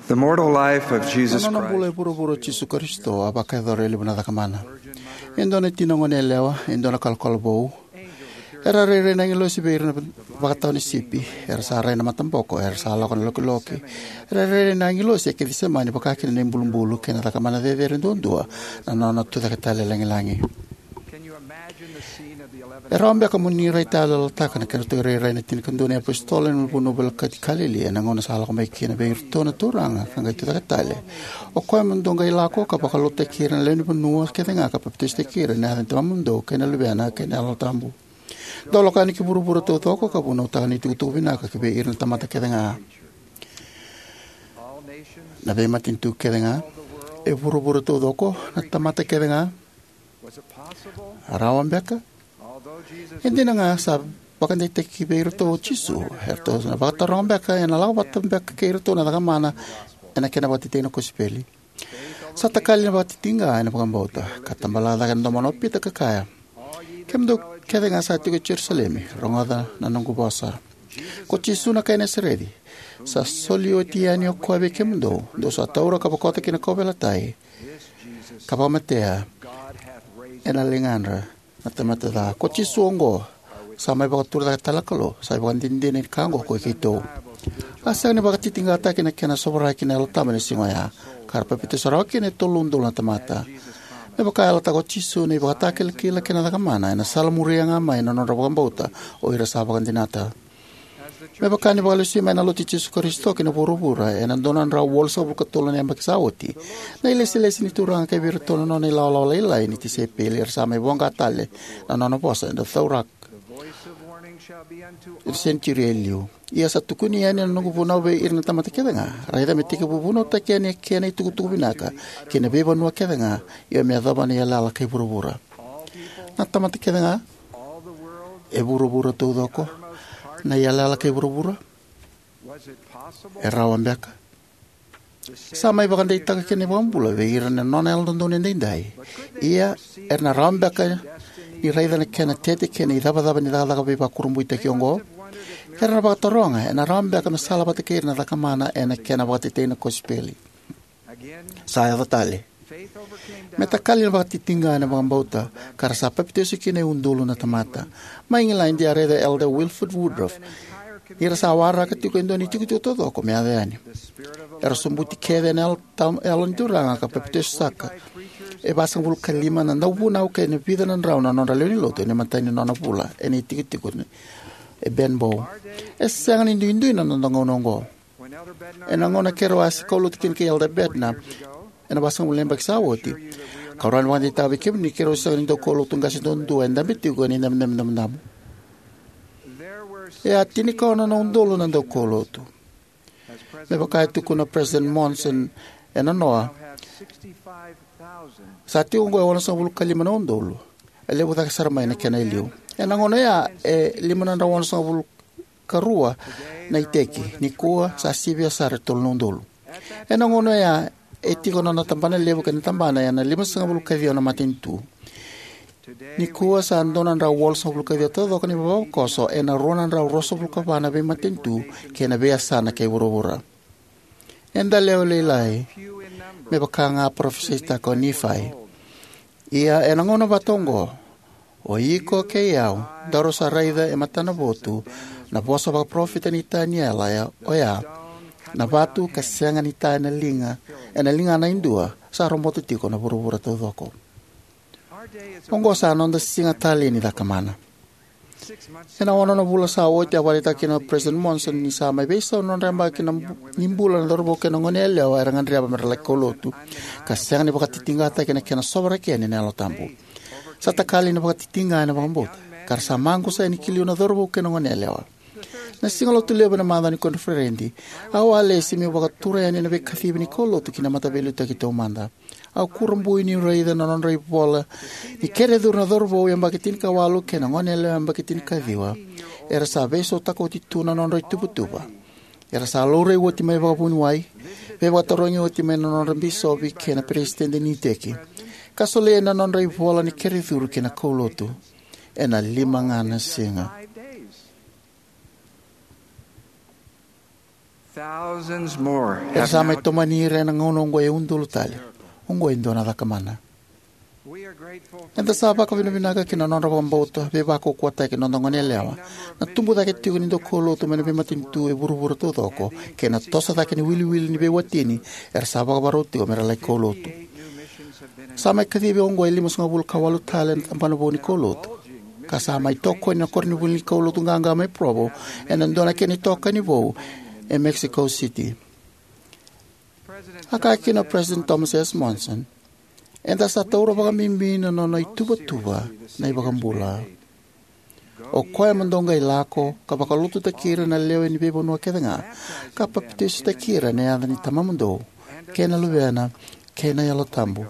The mortal life of Jesus Nono Christ. bule buru-buru Jesu Kristo abaka dore libuna dakamana. Indone tinongone lewa, indone kalkolbo. Era rere na ngilo si beir na bakataw ni sipi. Era sa ray na matamboko, era sa lakon loki-loki. Era rere na ngilo si kiti semani bakakin na imbulum-bulu kena dakamana de dua na nono tu dakatale langi-langi. Era ambia kamuni ray talo takana kena tu ray na tinikandone apostole no puno balkat kalili na ngona sa lakon kina beir to na turanga kanga tu dakatale. O koe mundonga ilako kapakalote kira leni punua ketenga kapapitiste kira na hanta mundo kena lubeana kena alotambu. Dolo kani ki buru-buru toko ka puno tani tutubina ka kibe irin tamata kedenga. Na be matintu kedenga. E buru-buru toko na tamata kedenga. Arawan beka. Hindi na nga sa bakan day teki be irto chisu. Herto na bakatarong beka na lawa batam beka ke irto na takamana na kena batitino ko sipeli. Sa takali na batitinga na pagambota katambalada kan domanopi ta kakaya. Kemdo kedenga sa tigo Jerusalem, rongada na nungu bosa. Ko chisu na kaya seredi. Sa solio tiani o koebe kemdo, do sa taura kapakota kina kobe latai. Kapamatea, enalinganra, na tamatada. Ko chisu ongo, sa may bakatura talakalo, sa ibang dindin kango ko ikito. Asa ni bakatitingata kina kina sobra kina alotama ni singaya. Karpapito saraki ni tulundul na tamata. E baka ala tako chisu ni baka takel kila kina takamana na salamuria nga mai na nonrabakan bauta o irasabakan dinata. Me baka ni baka lusi mai na loti Jesu Kristo kina pura-pura e nandonan raw wolsa bukatulan yang bakisawati. Na ilesi-lesi ni turang kay birto na ni law-law-laylay ni tisepili irsamay buwang katale na nanaposa na thaurak. Irsenchirielio. Ia sa tukuni yan yung nunggupunaw ba irna tamata keda nga. Rayda metika bubunaw ta kaya niya itukutukubinaka. Kina beba nuwa keda nga. Ia miyadaba niya lala kay bura-bura. Na tamata keda nga. E bura-bura todo ko. Na iya lala kay bura-bura. E rawan beka. Sama iba kan daita kaya niya bambula. Iran na nonel nundunin dinday. Ia na rawan beka. Ni rayda na kena tete kena idaba-daba ni daka beba kurumbu ita kiongo. Kaya na bakatarong na rambia ka masala batikir na takamana na kena bakatitay na kospeli. Saya tatali. Metakali na bakatitinga na mga bauta kara sa papityosi kina undulo na tamata. Maingila hindi areda Elder Wilford Woodruff. Ira sa awara katiko indo ni tikututo ko meadayani. Era sumbuti kede na elon duranga ka papityosi saka. E basang bulu kalima na naubunaw kaya na vida ng raw na nonralyo ni loto ni mantay ni nonapula e ni tikitiko ni e benbo. E sangan indu-indu na nanongonongo. E nangona kero asi kaulut kin kay Elder Bedna. E nabasang ulen bagsawoti. Kauran mga ditabi kim ni kero sangan indu kaulutong kasi doon en damit ko ni nam. E at tinikaw na naundulo na daw kauluto. May bakay ko na President Monson e nanoa. Sa tiyo ko wala sa bulu kalima na undulo. E lebo ta kasaramay na kanailiw. E nangona ya, lima na rawan sa bulu karua na iteki, ni kuwa sa sibia sa retol nundolo. E nangona ya, tiko na natambana lebo ka natambana ya na lima sa bulu kavyo na matintu. Ni kuwa sa andonan raw wal sa bulu kavyo todo ka ni babaw koso, na ronan raw roso bulu kavana be matintu, kaya na beya sana kay bura-bura. Enda leo leilay, may baka nga profesista ko Nephi. Ia nangona batongo. O iko keyaw, daro sa rayda matana botu, na bosa baka profita ni Taniela ya, oya, na batu kasyangan ni Taniela na linga na indua, sa romoto tiko na buru-bura todo ko. Pongo sa anong da singa tali ni takamana. Nawana na bula sa awot ya walita kina President Monson ni sa may beso non ramba kina nimbula na dorbo kina ngonele o erangan riaba meralak kolotu kasang ni bakatitingata kina sobra kina ni alotambo sa takali na bakatitinga na bakambot karsa mango sa inikilyo na dorbo kina ngonele o na singalo tuleba na manda ni konferendi awale si mi bakatura ya ni na bekafibi ni kolotu kina matabelo ta kita umanda au kurumbu ini raida na non rai bola ni kere dur na dorbo yang bakitin kawalu kena ngonele yang bakitin kadiwa era sa beso tako tituna non rai tubutuba era sa lore woti mai babunwai be watarongi woti mai non rambiso bi kena presidente ni teki kasole na non rai bola ni kere dur kena kolotu ena limangana singa Thousands more E have sa now mai tomanire na ngonongo e undulu tali. Ungo indona da kamana. We are grateful for Enda sa baka vinavinaga kina nonra pambauta, ve bako kuata ke nondongone lewa. Na tumbu da ke tigo ni do kolo to mene ve matintu e buru to toko, ke na tosa da ke ni wili ni ve watini, sa baka baroti o mera lai kolo to. 8 new missions have been Sa mai kati ve ongo e lima sunga bulu kawalu tale na tampana boni kolo to. Ka sa mai toko na korni buli kolo to nganga mai provo, e nandona ke ni toka ni vou, e Mexico City. Haka kina President Thomas S. Monson, enda sa taura baka mimbina no na ituba-tuba na ibakambula. O koe mandonga i lako, ka baka lutu ta kira na leo ni bebo nua kedanga, ka papitisu ta kira na yanda ni tamamando, kena luveana, kena yalo tambu.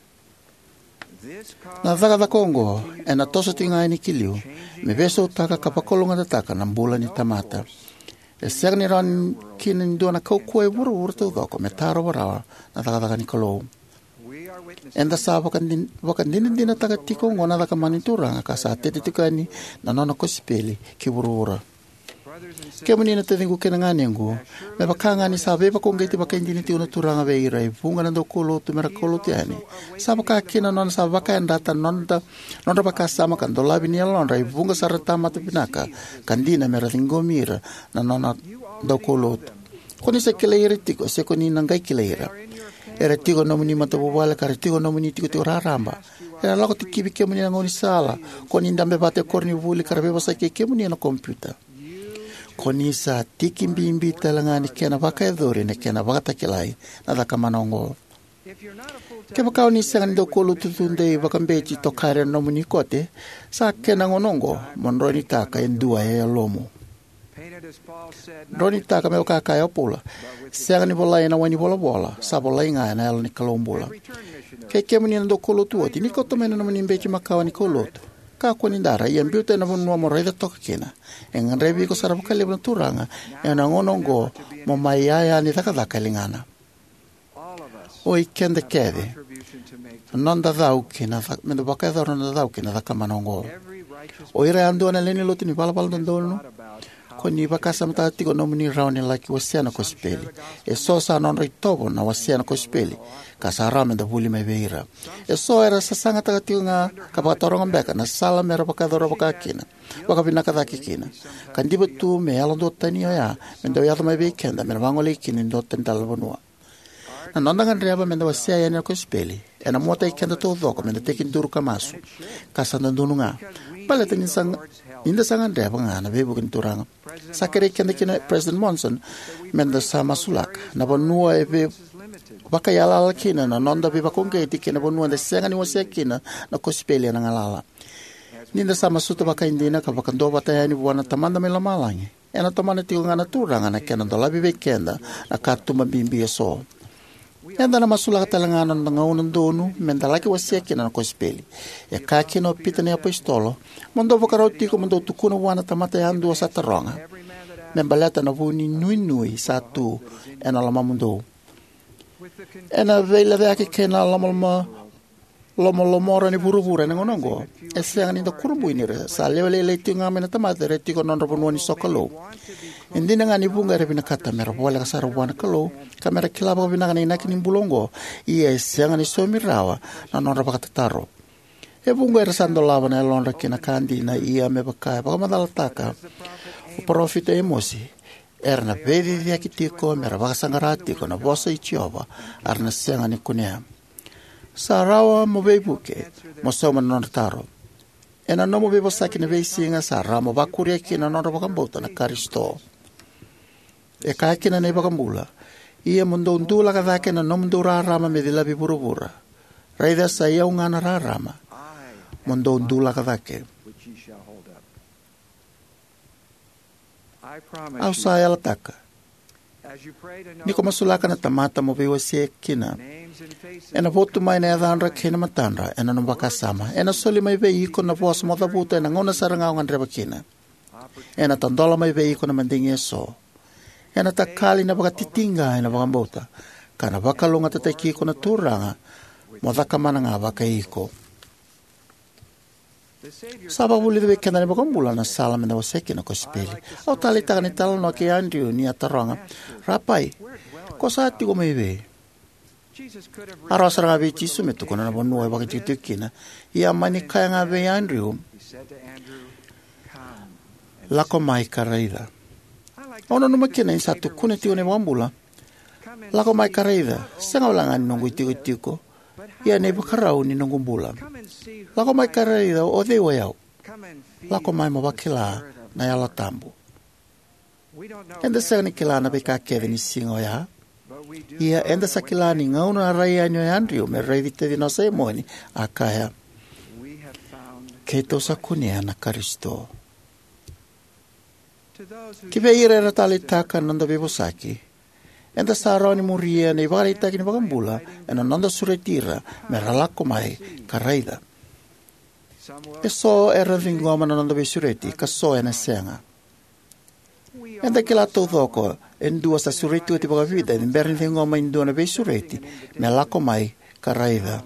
Na daga da Kongo, e na tosa tinga ni kiliu, me beso taka ka pakolonga da taka na mbula ni tamata. E serni ran kinin duana kau koe wuru tau doko, me taro warawa na daga ni kolou. Enda sa wakan din taka tiko ngona da kamanituranga ka sa tete tikani na nona kosipeli ki wurura. Ke muni na tetingu kena nganengu, me bakanga ni sa beba kongeti baka indini ti unaturanga veira i bunga na do kolo tu mera kolo tiani. Sa baka kina nona sa baka endata nonda baka sama kan do labi ni alonra i bunga sa ratama tu pinaka kandina mera tingomira na nona do kolo tu. Koni se keleira tiko se koni nangai keleira. Era tigo no muni matabuwala kare tigo no muni tigo tigo raramba. Era lako tikibi ke muni ngoni sala. Koni ndambe bate korni vuli kare beba sa ke muni na komputer. Koni sa tiki mbimbi talangani kena baka edori ne kena baka takilai na daka manongo. Ke baka ni sangan do kolo tutunde baka mbeji to kare no muni kote sa kena ngonongo monroni taka endua e lomo. Roni taka me ka kaya pula. Sega ni bola na wani bola sa bola inga na el ni kalombola. Ke muni ndo kolo tu ati ni koto mena no muni mbeji makawa ni kolo tu. Ka ko ni dara ia mbiute na bonua mo reda toka kena. Engan rebi ko sara baka lebna turanga e na ngonongo mo mai aya ni taka lingana. Oi kende kede. Nonda dau kena mendo baka dau na dau kena daka manongo. Oi re ando na leni loti ni bala no. Koni baka samta tiko no muni rauni laki wasiana kospeli. E so sa non ritobo na wasiana kospeli. Ka sa rame da buli mai veira. E so era sa sanga taga tiko nga kapaka toronga mbeka na sala mera baka doro baka kina. Baka binaka daki kina. Kandiba tu me alondo tani ya. Mendo yado mai veikenda mera wangole kini ndo tendala bonua. Na nondangan reaba mendo wasia ya na kospeli. E na muata ikenda to doko mendo tekin duru kamasu. Ka sa ndunu nga. Bale tengin sang inda sangan reaba nga na bebu kinturanga. Sakere kenda kina President Monson menda sama sulak na bonua ebe baka yala kina na nonda be bakonge tikina bonua de senga ni wase kina na kospeli na ngalala ninda sama suta baka indina ka baka ndo bata yani buana tamanda mela malangi ena tomana tiko ngana turanga na kena ndo labi be kenda na katuma bimbi so enda na masulaka talangana na ngaunan donu menda laki wase kina na kospeli ya kakino pita ni apostolo mondo bokaroti ko mondo tukuna buana tamata yandu sa taronga membalata na vuni nui satu ena lama mundo ena vela vake kena lama lomora ni buru-buru ni ngonongo esang ni kurbu ini re sa lele tinga mena tamata re tiko non robon ni sokalo indi nga ni bunga re bina kata mera bola kasar buana kalo kamera kilaba bina ni nakini bulongo iya esang ni somirawa na non robaka taro e bunga re sando lava na lon kina kandi na iya me baka baka madalataka profita emosi erna vedi dia kitiko mera baka sangarati ko na bosa ichioba arna senga ni kunia sarawa mo bebuke mo soma non taro ena no mo bebo sakine beisinga sara mo bakuri kina non baka mbota na karisto e ka kina ne baka mbula ia mundo ndula ka dake na no mundo rama me dila bibura raida sa ia ungana rama mundo ndula ka dake au sa ela taka ni como sulaka na tamata mo bewa se kina ena votu mai na andra kina matandra ena no bakasama ena soli mai be iko na voz mo da buta ena ngona saranga ngan reba kina ena tandola mai be iko na mandingi so ena takali na baka titinga ena baka mbota kana baka longa tataki iko na turanga mo da kamana nga baka iko Saba buli de kena ni bakambula na sala mena waseki na kospeli. Au tali taka ni tala no ke Andrew ni ataranga. Rapai, ko saati ko meiwe. Aras ranga be Jisu metu kona na bonua e bakititukina. Ia mani kaya nga be Andrew. Lako mai karaida. Ono numa kena in satu kune tio ne wambula. Lako mai karaida. Senga ulangan nungu itiko. Ia ne bakarau ni nungu mbula. Lako mai karaida o dewa yau. Lako mai mawakila na yala tambu. Enda senga ni kila na beka Kevin singo ya. Ia enda sa kila ni ngauna rai anyo ya Andrew me rai vite dino sa emoni akaya. Keito sa kunia na Karisto. Kibe ire na tali taka nanda bebosaki. Enda sa arani muria na iwara itaki ni bakambula ena nanda suretira me ralako mai karaida. So era vingoma na nanda besureti kaso ena senga. Enda kila todoko endua sa sureti uti baka vida en berin vingoma indua na besureti me lako mai karaida.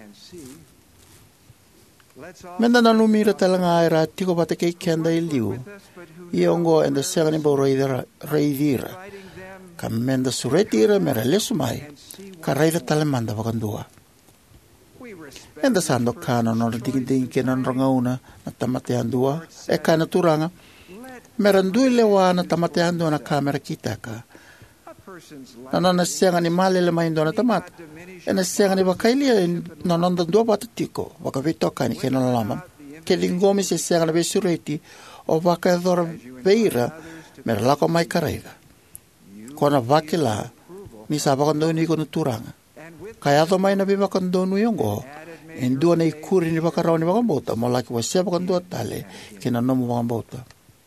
Menda na numira talanga aira tiko bata kei kenda iliu. Iongo enda senga ni bau reidira. Ka menda suretira mera lesu mai. Karaida talemanda bakandua. Enda sando kano nora dingin ke nan rangauna na tamate andua. E kana turanga. Mera ndui lewa na tamate andua na kamera kitaka. Na senga ni male le mai ndona tamata. Ena senga ni bakailia na nanda dua bata tiko. Waka vitoka ni kena lama. Ke lingomi se senga na besureti. O waka dhora veira. Mera lako mai karaida. Kona vakila. Misa bakandoni kono turanga. Kaya to mai na be bakandonu yongo. Endua na ikuri ni bakarao ni bakambota. Molaki wasia bakandua tale. Kena nomu bakambota.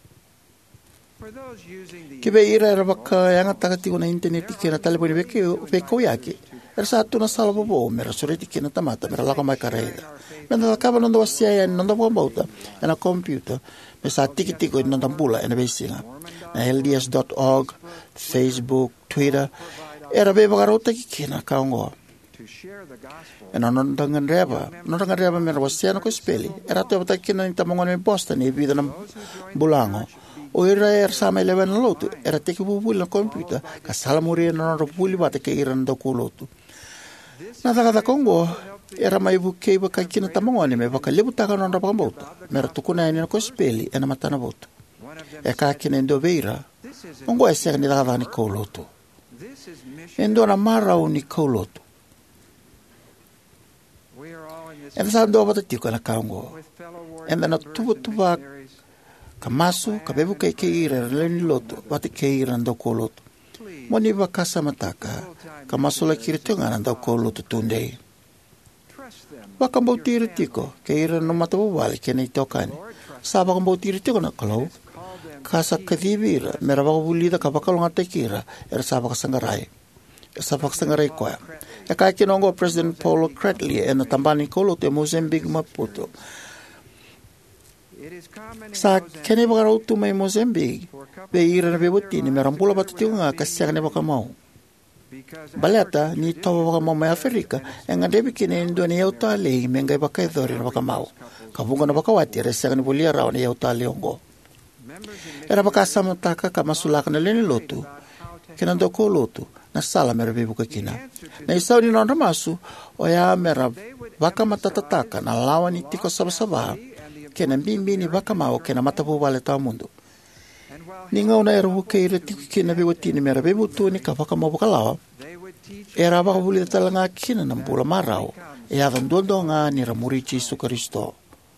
Kibe ira era baka yanga takati na internet kena tale poni beko yake. Era satu na sala bobo mera sureti kena tamata mera lako mai karaida. Menda kaba nanda wasia ya nanda bakambota. Ena computer. Mesa tiki-tiko nanda bula ena besinga. Na LDS.org, Facebook, Twitter. Era be bakarota ki kena kaongo. Ena nondangan reba mera wasia na kospeli. Era to bata kena ni tamongon me Boston e vida na bulango. O era sama 11 lotu. Era teki bubuli na computer. Ka sala muria na robuli bata ke iran do kulotu. Na takata kongo. Era mai bukei baka kina tamongon me baka lebu taka na bakambota. Mera tukuna ni na kospeli ena matana bota. E ka kina endo beira. Ongo e seka ni takata ni kulotu. Endo na marau ni kulotu. Enda sa ndo bata tiko na kaongo. Enda na tuba kamasu kabebu kei ira leni loto bata kei ira ndo kulotu. Moni baka samataka kamasu la kiri tunga ndo kulotu tundei. Baka mbotiri tiko kei ira no matabu wale kena itokani. Sa baka mbotiri tiko na kalau. Kasa kadibira mera baka bulida kabaka longa tekira era sa baka sangarai. Sa baka sangarai koya. E kai kinongo President Paul Cradley e na tambani kulotu e Mozambique Maputo. Sa kene baka rautu mai Mozambique be ira na bebutini mera mbula bata tiunga kasi kene baka mau. Baleta ni tawa baka mau mai Afrika e ngadebi kine ndo ni yautale mengai baka idhori na baka mau. Kabunga na baka wati resa kane bulia rao ni yautale ongo. Era baka samataka ka masulaka na leni lotu kina ndoko lotu na sala mera bebuka kina. Na isau ni nonda masu o ya mera baka matatataka na lawa ni tiko sabasaba kena bimbi ni baka mau kena matapu wale tau mundu. Ni ngau na era buka ira tiko kina bewatini mera bebutu ni ka baka mau buka lawa. Era baka buli talanga kina na mbula marau e avan duandonga ni ramurichi Yesu Kristo.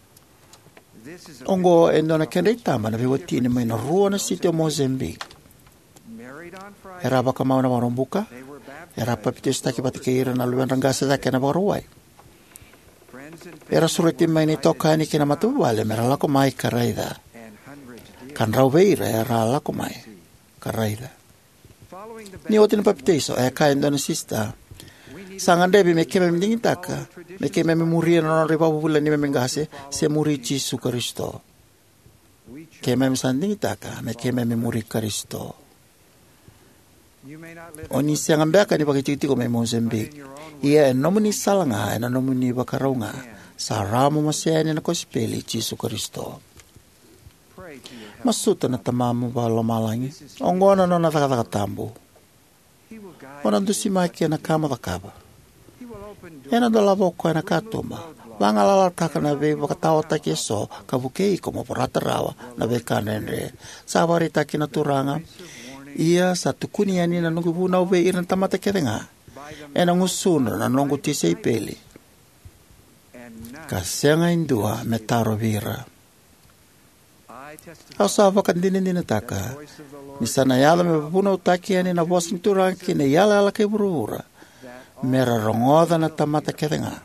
Ongo endo na kenda itama na bewatini mai na rua na siti o Mozambique. Era baka mau na marombuka. Era papitis taki bati keira na luan rangasa da kena baruai. Era sureti mai ni toka ni kena matuwale mera lako mai karaida. Kan rauveira era lako mai karaida. Ni otin papitiso e ka endo na sista. Sangandebi me keme mdingitaka. Me keme memuria na ribabula ni memengase se muri Yesu Kristo. Keme msandingitaka me keme memuri Kristo. Oni siang ambeka ni baka tiko me Mozambique. Ia e nomuni salanga e na nomuni bakaraunga. sa ramo masiani na kospeli Jisu Kristo. Masuta na tamamu ba lamalangi, ongona no na takatatambu. Ona dusi maki na kama takaba. Ena do lavo ko na katuma. Vanga lala taka na ve vakatawa taki so kavukei como poratarawa na ve kanenre. Savari taki na turanga. Ia sa tukuni ani na nungu na ve iran tamata kerenga. Ena ngusuna na nungu tisei peli. Kasenga indua metaro vira. Au sa vakandini dina taka. Nisana yala me vapuna utaki ani na vosin turangi ne yala ala ke burura. Mera rongoda na tamata kerenga.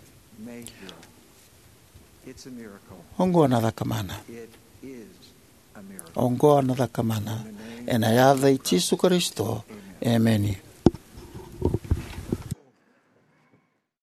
Ongo na kamana. Ongo na kamana. Ena yada i Jisu Kristo. Ameni.